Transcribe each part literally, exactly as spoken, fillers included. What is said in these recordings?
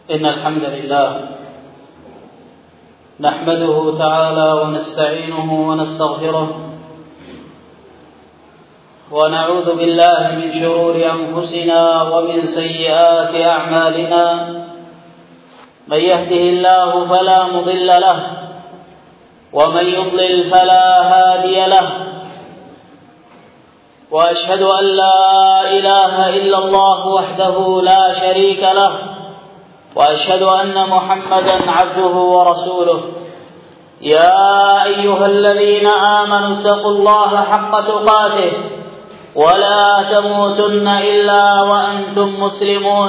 إن الحمد لله نحمده تعالى ونستعينه ونستغفره ونعوذ بالله من شرور أنفسنا ومن سيئات أعمالنا. من يهده الله فلا مضل له ومن يضلل فلا هادي له، وأشهد أن لا إله إلا الله وحده لا شريك له، وأشهد أن محمدا عبده ورسوله. يا أيها الذين آمنوا اتقوا الله حق تقاته ولا تموتن إلا وأنتم مسلمون.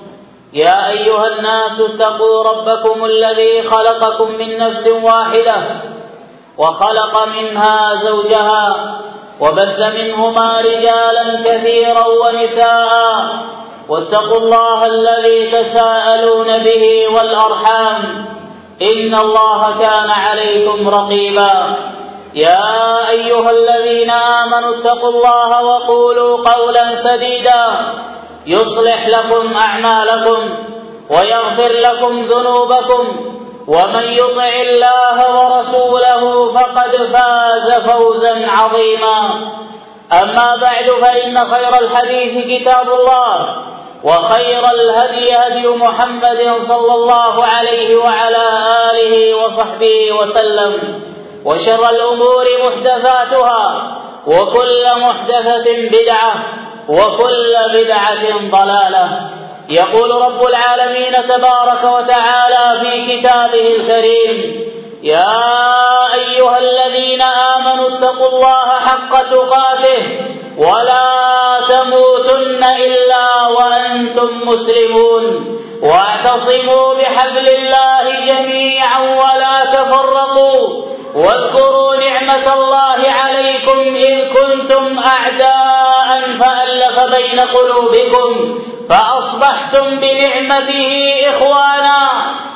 يا أيها الناس اتقوا ربكم الذي خلقكم من نفس واحدة وخلق منها زوجها وبث منهما رجالا كثيرا ونساء، واتقوا الله الذي تساءلون به والأرحام إن الله كان عليكم رقيبا. يا أيها الذين آمنوا اتقوا الله وقولوا قولا سديدا يصلح لكم أعمالكم ويغفر لكم ذنوبكم، ومن يطع الله ورسوله فقد فاز فوزا عظيما. أما بعد، فإن خير الحديث كتاب الله، وخير الهدي هدي محمد صلى الله عليه وعلى آله وصحبه وسلم، وشر الأمور محدثاتها، وكل محدثة بدعة، وكل بدعة ضلالة. يقول رب العالمين تبارك وتعالى في كتابه الكريم: يا أيها الذين آمنوا اتقوا الله حق تقاته ولا تموتن إلا وأنتم مسلمون، واعتصموا بحبل الله جميعا ولا تفرقوا، واذكروا نعمة الله عليكم إذ كنتم أعداء فألف بين قلوبكم فأصبحتم بنعمته إخوانا،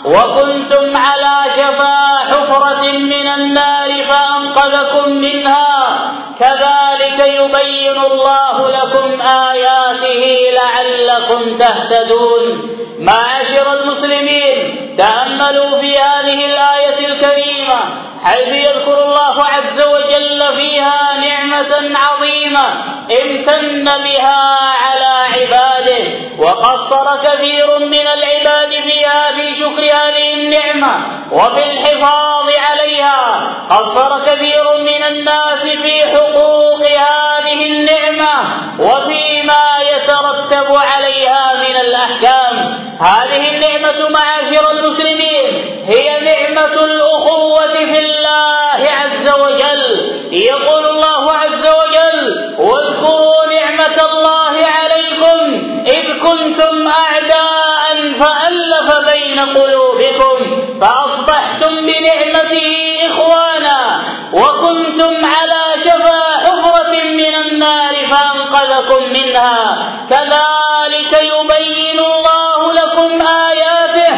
وكنتم على شفا حفرة من النار فأنقذكم منها، كذلك يبين الله لكم آياته لعلكم تهتدون. معاشر المسلمين، تأملوا في هذه الآية الكريمة حيث يذكر الله عز وجل فيها نعمة عظيمة امتن بها على عباده، وقصر كثير من العباد فيها في شكر هذه النعمة وفي الحفاظ عليها. قصر كثير من الناس في حقوق هذه النعمة وفيما يترتب عليها من الأحكام. هذه النعمة معاشر المسلمين هي نعمة الأخوة في الله عز وجل. يقول الله عز وجل: واذكروا نعمة الله عليكم إذ كنتم أعداء فألف بين قلوبكم فأصبحتم بنعمته إخوانا، وكنتم على شفا حفرة من النار فأنقذكم منها، كذلك يبين الله لكم آياته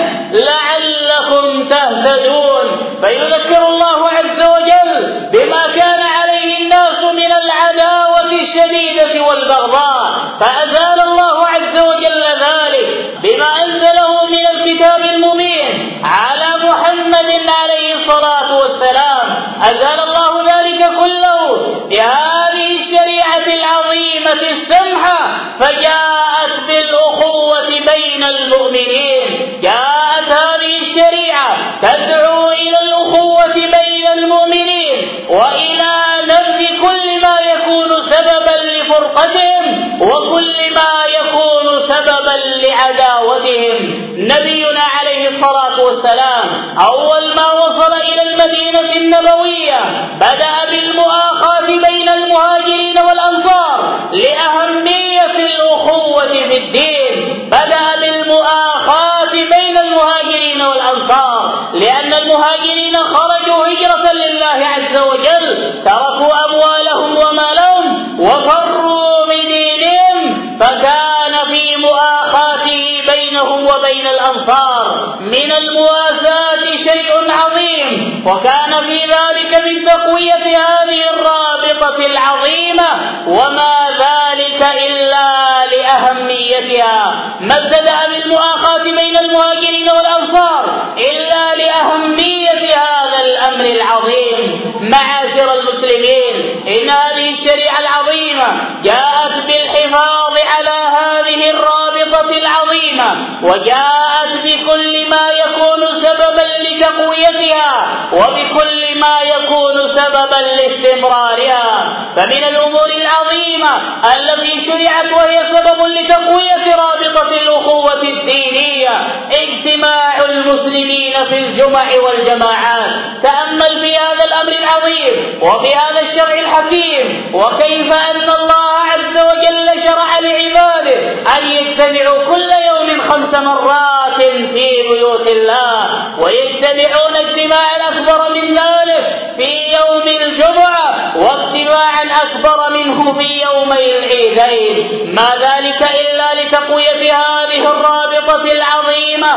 لعلكم تهتدون. فيذكر الله عز وجل بما كان عليه الناس من العداوة الشديدة والبغضاء، فأزال الله عز وجل ذلك بما أنزله من الكتاب المبين على محمد عليه الصلاة والسلام. أزال الله ذلك كله بهذه الشريعة العظيمة السمحة، فجاءت بالأخوة بين المؤمنين. جاءت هذه الشريعة تدعو إلى الأخوة بين المؤمنين وإلى نبذ كل ما يكون سببا لفرقتهم وكل ما يكون سببا لعداوتهم. نبينا عليه الصلاة والسلام أول ما وصل إلى المدينة النبوية بدأ بالمؤاخاة بين المهاجرين والأنصار لأهمية الأخوة في الدين. بدأ بالمؤاخاة بين المهاجرين والأنصار لأن المهاجرين خرجوا هجرة لله عز وجل، تركوا أموالهم ومالهم وفروا بدينهم، فكان في مؤاخاته بينهم وبين الأنصار من المواساة شيء عظيم، وكان في ذلك من تقوية هذه الرابطة العظيمة، وما ذلك إلا لأهميتها. ما ابتدأ بالمؤاخاة بين المهاجرين العظيمة جاءت بالحفاظ على هذه الرابطة العظيمة، وجاءت بكل ما يكون سببا لتقويتها وبكل ما يكون سببا لاستمرارها. فمن الأمور العظيمة التي شرعت وهي سبب لتقوية رابطة الأخوة الدينية اجتماع المسلمين في الجمع والجماعات. تأمل في هذا الأمر العظيم وفي هذا الشرع الحكيم، وكيف أن الله عز وجل شرع لعباده أن يجتمعوا كل يوم خمس مرات في بيوت الله، ويجتمعون اجتماعا أكبر من ذلك في يوم الجمعة، واجتماعا أكبر منه في يومي العيدين. ما ذلك إلا لتقوية هذه الرابطة العظيمة،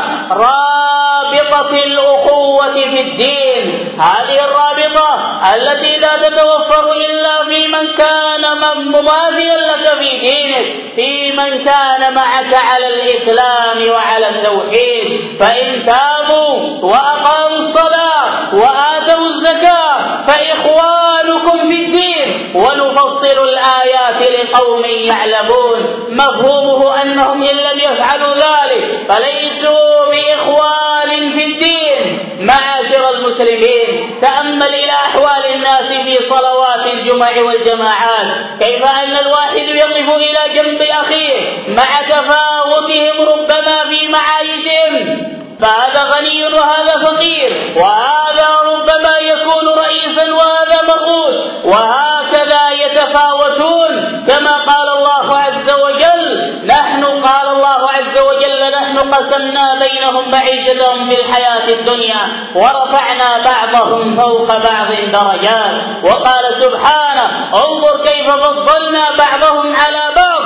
رابطة الأخوة في الدين. هذه الرابطة التي لا تتوفر إلا في من كان مماثلا لك في دينك، في من كان معك على الإسلام وعلى التوحيد. فإن تابوا وأقاموا الصلاة وآتوا الزكاة فإخوانكم في الدين، ونفصل الآيات لقوم يعلمون. مفهومه أنهم إن لم يفعلوا ذلك فليسوا بإخوان في الدين. معاشر المسلمين، تأمل إلى أحوال الناس في صلوات الجمع والجماعات، كيف أن الواحد يقف إلى جنب أخيه مع تفاوتهم ربما في معايشهم، فهذا غني وهذا فقير، وهذا ربما يكون رئيسا وهذا مرؤوس، وهكذا يتفاوتون. كما قال الله عز وجل نحن قال الله عز وجل نحن قسمنا بينهم معيشتهم في الحياة الدنيا ورفعنا بعضهم فوق بعض درجات. وقال سبحانه انظر كيف فضلنا بعضهم على بعض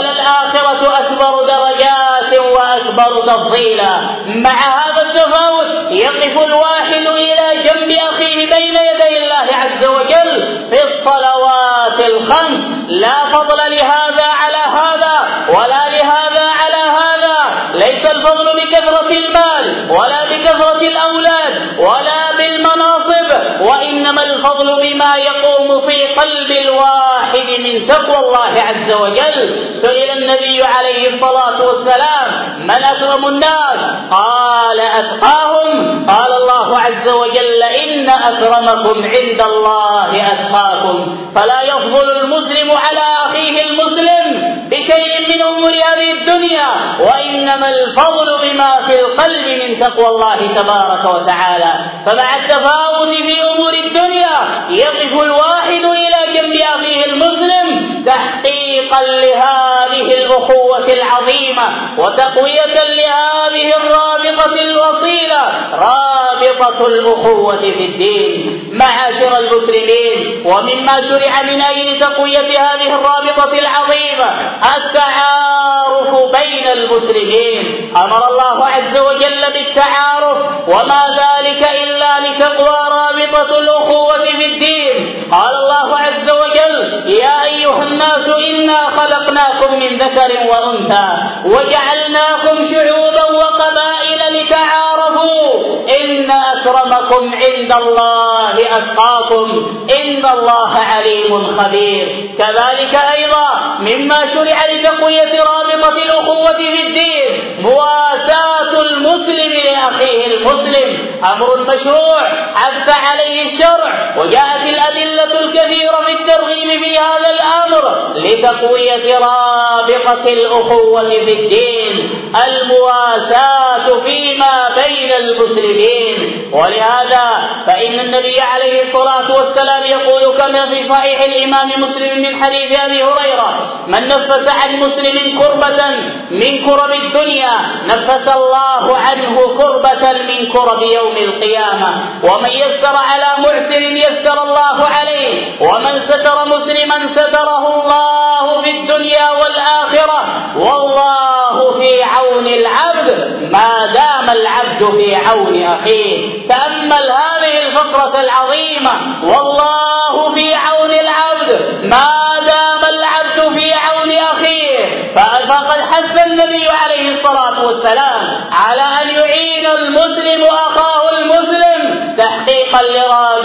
وللآخرة أكبر درجات وأكبر تفضيلا. مع هذا التفاوت يقف الواحد إلى جنب أخيه بين يدي الله عز وجل في الصلوات الخمس، لا فضل لهذا على هذا ولا لهذا على هذا. ليس الفضل بكثرة المال ولا بكثرة الأولاد ولا بالمناصب، وإنما الفضل بما يقوم في قلب الواحد من تقوى الله عز وجل. سئل النبي عليه الصلاة والسلام من أكرم الناس؟ قال أتقاهم. قال الله عز وجل إن أكرمكم عند الله أتقاكم. فلا يفضل المسلم على أخيه المسلم بشيء من أمور هذه الدنيا، وإنما الفضل بما في القلب من تقوى الله تبارك وتعالى. فمع التفاوت في أمور الدنيا يقف الواحد إلى جنب أخيه المسلم تحقيقا لهذه الأخوة العظيمة وتقوية لهذه الرابطة الوصيلة، رابطة الأخوة في الدين. معاشر المسلمين، ومما شرع من أجل تقوية هذه الرابطة العظيمة التعارف بين المسلمين. أمر الله عز وجل بالتعارف، وما ذلك إلا لتقوى رابطة الأخوة في الدين. قال الله عز وجل يا أيها الناس إنا خلقناكم من ذكر وأنثى وجعلناكم شعوبا وقبائل لتعارفوا إن أكرمكم عند الله أتقاكم إن الله عليم خبير. كذلك أيضا مما شرع لتقوية رابطة الأخوة في الدين مواساة المسلم لأخيه المسلم، أمر مشروع حث عليه الشرع، وجاءت الأدلة الكثيرة في الترغيب في هذا الأمر لتقوية رابطة الأخوة في الدين، المواساة فيما بين المسلمين. ولهذا فإن النبي عليه الصلاة والسلام يقول كما في صحيح الإمام مسلم من حديث أبي هريرة من نفس عن مسلم كربة من كرب الدنيا نفس الله عنه كربة من كرب يوم القيامة، ومن يسر على معسر يسر الله عليه، ومن ستر مسلما ستره الله في الدنيا والآخرة، والله في عون العبد ما دام العبد في عون أخيه. تأمل هذه الفقرة العظيمة، والله في عون العبد ما دام العبد في عون أخيه. فقد حث النبي عليه الصلاة والسلام على أن يعين المسلم أخاه المسلم تحقيقا لرابطة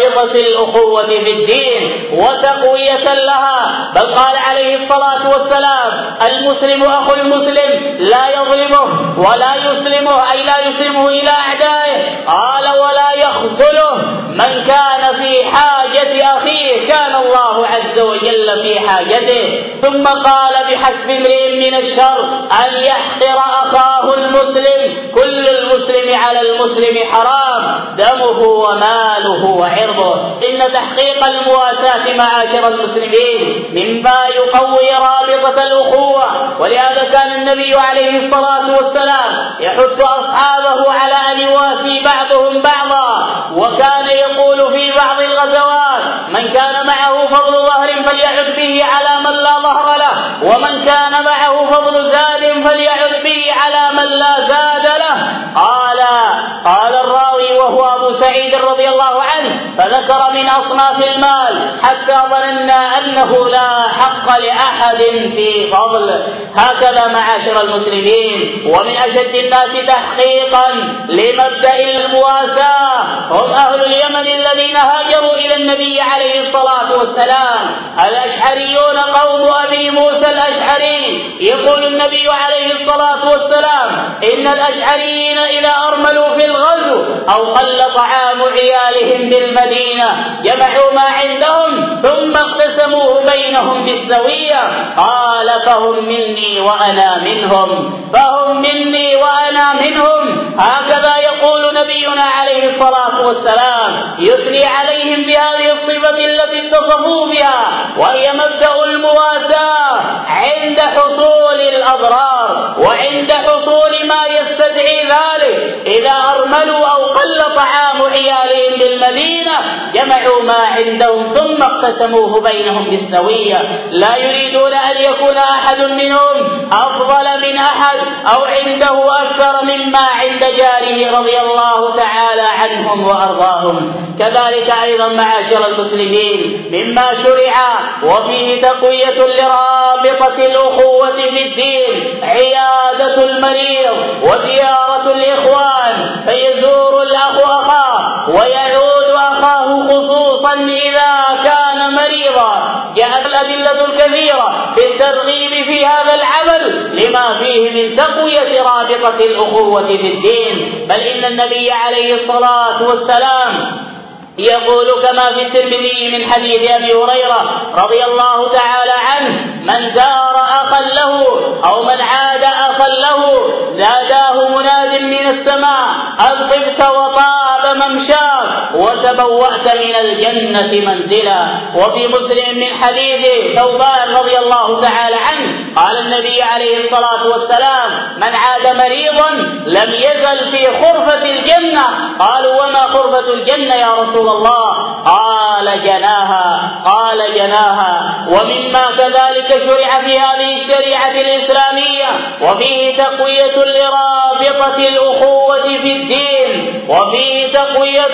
لرابطة الأخوة في الدين وتقوية لها. بل قال عليه الصلاة والسلام: المسلم أخو المسلم لا يظلمه ولا يسلمه، أي لا يسلمه إلى أعدائه. قال: ولا يخذله. من كان في حاجة أخيه كان الله عز وجل في حاجته. ثم قال: بحسب امرئ من الشر أن يحقر أخاه المسلم، كل المسلم على المسلم حرام، دمه وماله وعرضه. إن تحقيق المواساة معاشر المسلمين مما يقوي رابطة الأخوة، ولهذا كان النبي عليه الصلاة والسلام يحث أصحابه على أن يواسي بعضهم بعضا، وكان يقول في بعض الغزوات: من كان معه فضل ظهر فليعد به على من لا ظهر له، ومن كان معه فضل زاد فليعد به على من لا زاد له. قال قال الراوي وهو أبو سعيد رضي الله عنه: فذكر من أصناف المال حتى ظننا أنه لا حق لأحد في فضل. هكذا معاشر المسلمين، ومن أشد الناس تحقيقا لمبدأ المواساة هم أهل اليمن الذين هاجروا إلى النبي عليه الصلاة والسلام. الأشعريون قوم أبي موسى الأشعري. يقول النبي عليه الصلاة والسلام: إن الأشعريين إذا أرملوا في الغزو أو قل طعام عيالهم بالمدينة جمعوا ما عندهم ثم اقتسموه بينهم بالسوية. قال: فهم مني وأنا منهم، فهم مني وأنا منهم. هكذا يقول نبينا عليه الصلاة والسلام، يثني عليهم بهذه الصفة التي اتصفوا بها، وهي مبدأ المواساة عند حصول الأضرار وعند حصول ما يستدعي ذلك. إذا أرملوا أو قل طعام عيالهم بالمدينة جمعوا ما عندهم ثم اقتسموه بينهم بالسوية، لا يريدون أن يكون أحد منهم أفضل من أحد أو عنده أكثر مما عند جاره رضي الله تعالى عنهم وأرضاهم. كذلك أيضا معاشر المسلمين مما شرع وفيه تقوية لرابطة الأخوة في الدين عيادة المريض وزيارة الإخوان، فيزور الأخ أخاه ويعود أخاه خصوصا إذا كان مريضا. جاءت الأدلة الكثيرة في الترغيب في هذا العمل لما فيه من تقوية رابطة الأخوة في الدين. بل إن النبي عليه الصلاة والسلام يقول كما في الترمذي من حديث أبي هريرة رضي الله تعالى عنه: من زار أخا له أو من عاد أخا له ناداه مناد من السماء أن طبت وطاب ممشاك وتبوأت من الجنة منزلا. وفي مسلم من حديث ثوبان رضي الله تعالى عنه قال النبي عليه الصلاة والسلام: من عاد مريضا لم يزل في خرفة الجنة. قالوا: وما خرفة الجنة يا رسول الله؟ قال: جناها. قال: جناها. ومما كذلك شرع في هذه الشريعة الإسلامية وفيه تقوية لرابطة الأخوة في الدين، وفيه تقوية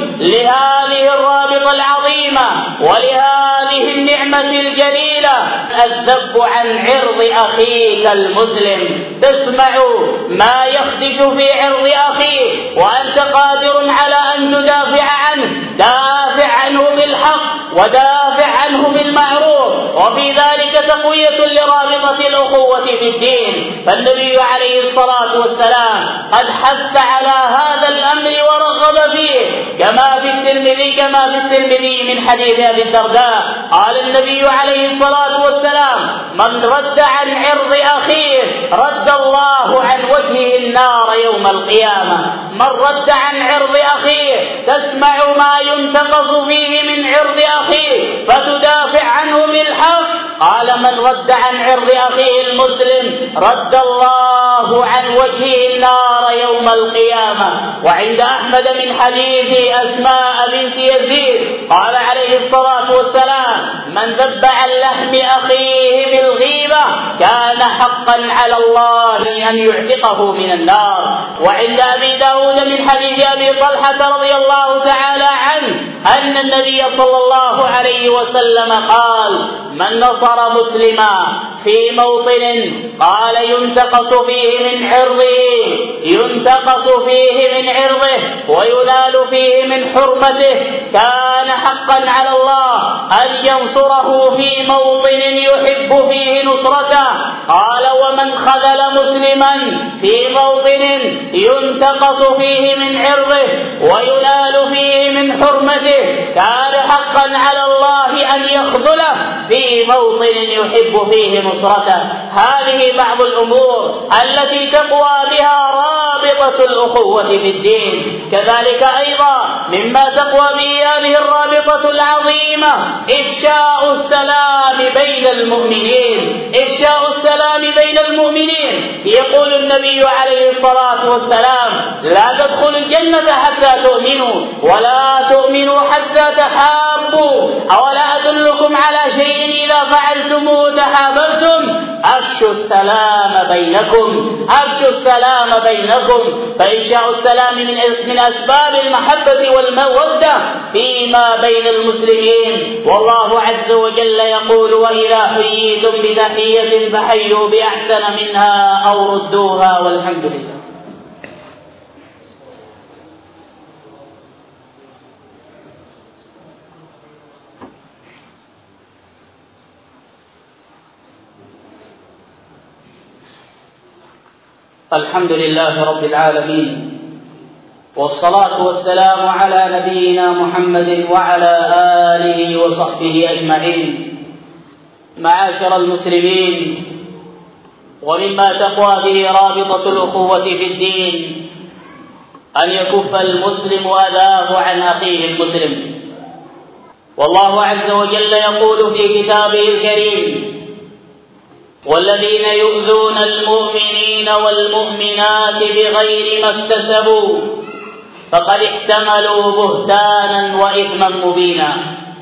لهذه الرابطة العظيمة ولهذه النعمة الجليلة الذب عن عرض أخيك المسلم. تسمع ما يخدش في عرض أخيك وأنت قادر على أن تدافع عنه، دافع عنه بالحق ودافع عنه بالمعروف. وفي ذلك تقوية لرابطة الأخوة في الدين. فالنبي عليه الصلاة والسلام قد حث على هذا الأمر ورغب فيه كما في الترمذي كما في الترمذي من حديث أبي الدرداء قال النبي عليه الصلاة والسلام: من رد عن عرض أخيه رد الله عن وجهه النار يوم القيامة. من رد عن عرض أخيه تسمع ما ينتقص فيه من عرض أخيه فتدافع عنه بالحق. قال: من رد عن عرض أخيه المسلم رد الله عن وجهه النار يوم القيامة. وعند أحمد من حديث أسماء بنت يزيد قال عليه الصلاة والسلام: من ذب عن لحم أخيه بالغيبة كان حقا على الله أن يعتقه من النار. وعند أبي داود من حديث أبي طلحة رضي الله تعالى عنه أن النبي صلى الله عليه وسلم قال: من نصح نصر مسلما في موطن قال ينتقص فيه من عرضه ينتقص فيه من عرضه وينال فيه من حرمته كان حقا على الله أن ينصره في موطن يحب فيه نصرته. قال ومن خذل مسلما في موطن ينتقص فيه من عرضه وينال فيه من حرمته كان حقا على الله أن يخذله في موطن يحب فيه نصرته. هذه بعض الأمور التي تقوى بها رابطة الأخوة في الدين. كذلك أيضا مما تقوى به هذه الرابطة العظيمة إفشاء السلام بين المؤمنين إفشاء السلام بين المؤمنين. يقول النبي عليه الصلاة والسلام لا تدخلوا الجنة حتى تؤمنوا ولا تؤمنوا حتى تحابوا أولا أدلكم على شيء إذا فعلتموه تحاببتم أفشوا السلام بينكم أفشوا السلام بينكم. فإفشاء السلام من من أسباب المحبة والمودة فيما بين المسلمين. والله عز وجل يقول وإذا حييتم بتحية فحيوا بأحسن منها أو ردوها والحمد لله. الحمد لله رب العالمين والصلاة والسلام على نبينا محمد وعلى آله وصحبه أجمعين. معاشر المسلمين، ومما تقوى به رابطة الأخوة في الدين أن يكف المسلم أذاه عن أخيه المسلم. والله عز وجل يقول في كتابه الكريم والذين يؤذون المؤمنين والمؤمنات بغير ما اكتسبوا فقد احتملوا بهتانا وإثما مبينا.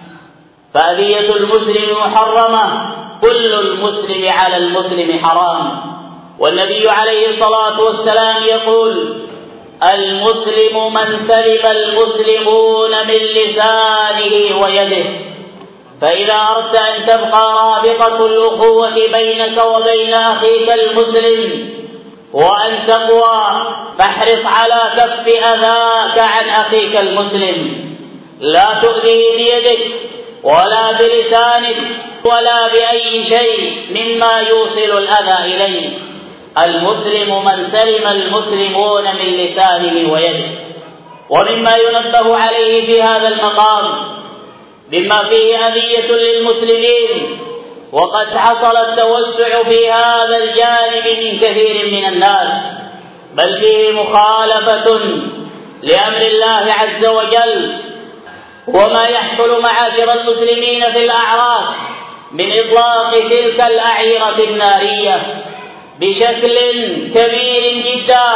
فأذية المسلم محرمة، كل المسلم على المسلم حرام. والنبي عليه الصلاة والسلام يقول المسلم من سلم المسلمون من لسانه ويده. فإذا أردت أن تبقى رابطة الأخوة بينك وبين أخيك المسلم وأن تقوى فاحرص على كف أذاك عن أخيك المسلم. لا تؤذيه بيدك ولا بلسانك ولا بأي شيء مما يوصل الأذى إليه. المسلم من سلم المسلمون من لسانه ويده. ومما ينبه عليه في هذا المقام مما فيه أذية للمسلمين، وقد حصل التوسع في هذا الجانب من كثير من الناس، بل فيه مخالفة لأمر الله عز وجل. وما يحصل معاشر المسلمين في الأعراس من إطلاق تلك الأعيرة النارية بشكل كبير جدا،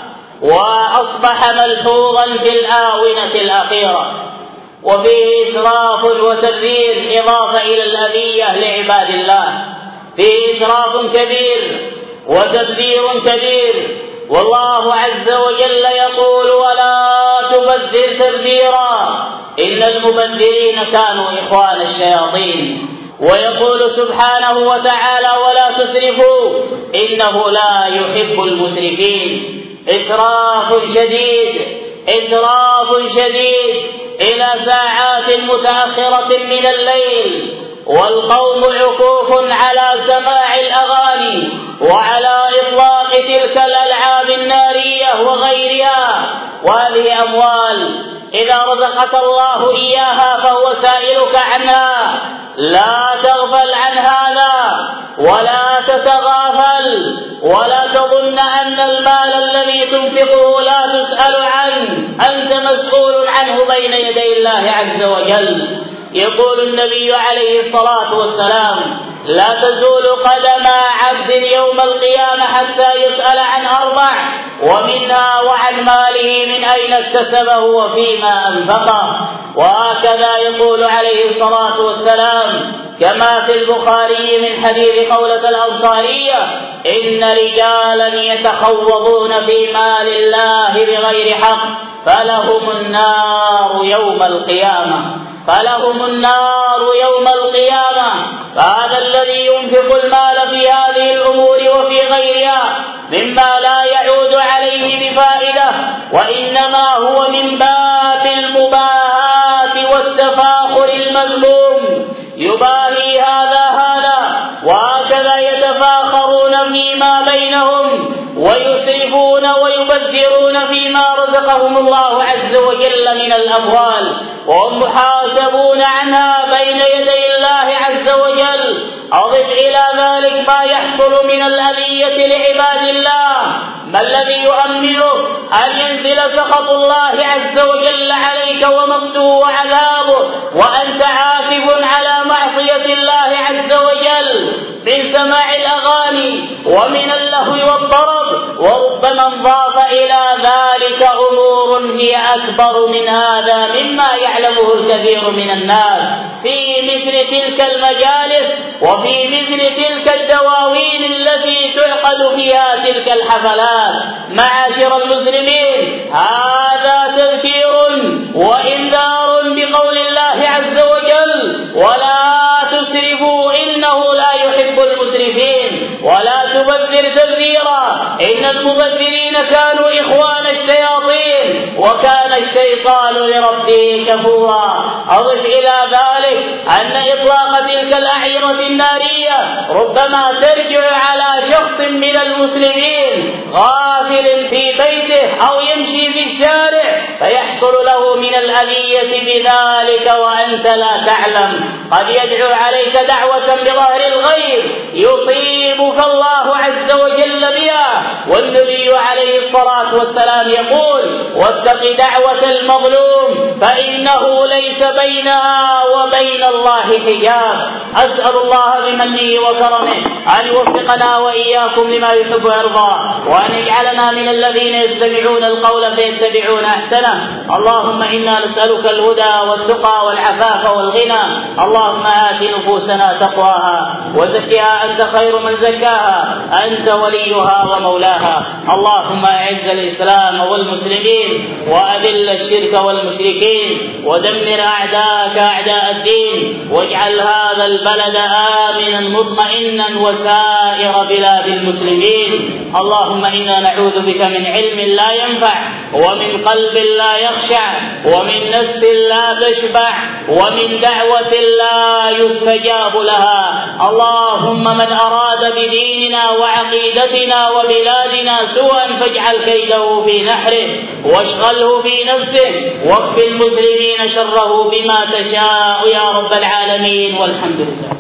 وأصبح ملحوظا في الآونة الأخيرة، وفيه إسراف وتبذير إضافة إلى الأذية لعباد الله. فيه إسراف كبير وتبذير كبير. والله عز وجل يقول ولا تبذر تبذيرا إن المبذرين كانوا إخوان الشياطين. ويقول سبحانه وتعالى ولا تسرفوا إنه لا يحب المسرفين. إسراف شديد إسراف شديد إلى ساعات متأخرة من الليل، والقوم عكوف على سماع الأغاني وعلى إطلاق تلك الألعاب النارية وغيرها. وهذه أموال إذا رزقك الله إياها فهو سائلك عنها. لا تغفل عن هذا ولا تتغافل، ولا تظن أن المال الذي تنفقه لا تسأل عنه، أنت مسؤول عنه بين يدي الله عز وجل. يقول النبي عليه الصلاة والسلام لا تزول قدم عبد يوم القيامة حتى يسأل عن أربع، ومنها وعن ماله من أين اكتسبه وفيما أنفقه. وهكذا يقول عليه الصلاة والسلام كما في البخاري من حديث خولة الأنصارية إن رجالا يتخوضون في مال الله بغير حق فلهم النار يوم القيامة. فلهم النار يوم القيامة. فهذا الذي ينفق المال في هذه الأمور وفي غيرها مما لا يعود عليه بفائدة، وإنما هو من باب المباهاة والتفاخر المذموم، يباهي هذا هذا، وهكذا يتفاخرون فيما بينهم ويسرفون ويبذرون فيما رزقهم الله عز وجل من الأموال، وهم محاسبون عنها بين يدي الله عز وجل. أضف إلى ذلك ما يحصل من الأذية لعباد الله، ما الذي يؤمنه أن ينزل سخط الله عز وجل عليك ومقته وعذابه وأنت عاكف على معصية الله عز وجل، من سماع الأغاني ومن اللهو والضرب، وربما انضاف إلى ذلك أمور هي أكبر من هذا مما يعلمه الكثير من الناس في مثل تلك المجالس وفي مثل تلك الدواوين التي تعقد فيها تلك الحفلات. معاشر المسلمين، هذا تذكير وإنذار بقول الله عز وجل: ولا تسرفوا إنه لا يحب المسرفين، ولا تبذر تبذيرا إن المبذرين كانوا إخوان الشياطين وكان الشيطان لربه كفورا. أضف إلى ذلك أن إطلاق تلك الأعيرة النارية ربما ترجع على شخص من المسلمين غافل في بيته أو يمشي في الشارع فيحصل له من الأذية بذلك وأنت لا تعلم. قد يدعو عليك دعوة بظهر الغيب يصيبك الله عز وجل بها، والنبي عليه الصلاة والسلام يقول: واتق دعوة المظلوم فإنه ليس بينها وبين الله حجاب. أسأل الله بمنه وكرمه أن يوفقنا وإياكم لما يحب ويرضى، وأن يجعلنا من الذين يستمعون القول فيتبعون أحسنه. اللهم إنا نسألك الهدى والتقى والعفاف والغنى. اللهم آت نفوسنا تقواها وزكها أنت خير من زكاها، أنت وليها ومولاها. اللهم أعز الإسلام والمسلمين وأذل الشرك والمشركين ودمر أعداءك أعداء الدين، واجعل هذا البلد آمنا مطمئنا وسائر بلاد المسلمين. اللهم إنا نعوذ بك من علم لا ينفع ومن قلب لا يخشع ومن نفس لا تشبع ومن دعوة لا يستجاب لها. اللهم من أراد بديننا وعقيدتنا وبلادنا سوءا فاجعل كيده في نحره واشغله في نفسه، واكف المسلمين شره بما تشاء يا رب العالمين، والحمد لله.